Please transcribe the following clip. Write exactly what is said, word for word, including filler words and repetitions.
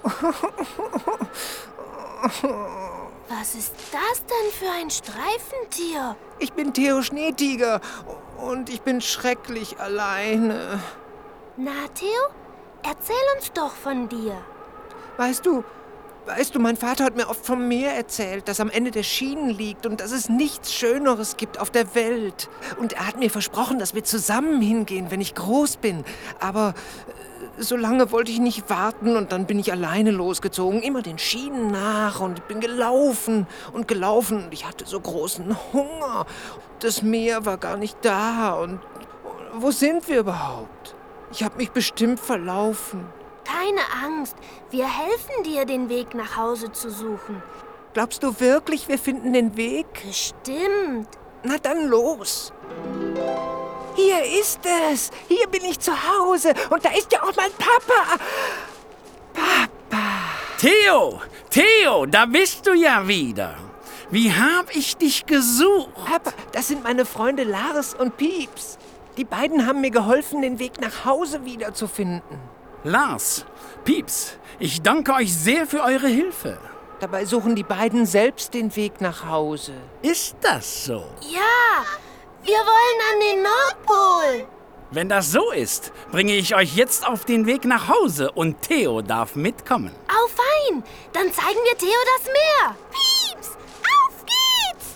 Was ist das denn für ein Streifentier? Ich bin Theo Schneetiger und ich bin schrecklich alleine. Na, Theo, erzähl uns doch von dir. Weißt du, weißt du, mein Vater hat mir oft vom Meer erzählt, das am Ende der Schienen liegt und dass es nichts Schöneres gibt auf der Welt. Und er hat mir versprochen, dass wir zusammen hingehen, wenn ich groß bin. Aber äh, so lange wollte ich nicht warten und dann bin ich alleine losgezogen, immer den Schienen nach und bin gelaufen und gelaufen und ich hatte so großen Hunger. Das Meer war gar nicht da und wo sind wir überhaupt? Ich habe mich bestimmt verlaufen. Keine Angst, wir helfen dir, den Weg nach Hause zu suchen. Glaubst du wirklich, wir finden den Weg? Bestimmt. Na dann los. Hier ist es. Hier bin ich zu Hause. Und da ist ja auch mein Papa. Papa. Theo, Theo, da bist du ja wieder. Wie hab ich dich gesucht? Papa, das sind meine Freunde Lars und Pieps. Die beiden haben mir geholfen, den Weg nach Hause wiederzufinden. Lars, Pieps, ich danke euch sehr für eure Hilfe. Dabei suchen die beiden selbst den Weg nach Hause. Ist das so? Ja, wir wollen an den Nordpol. Wenn das so ist, bringe ich euch jetzt auf den Weg nach Hause und Theo darf mitkommen. Au fein, dann zeigen wir Theo das Meer.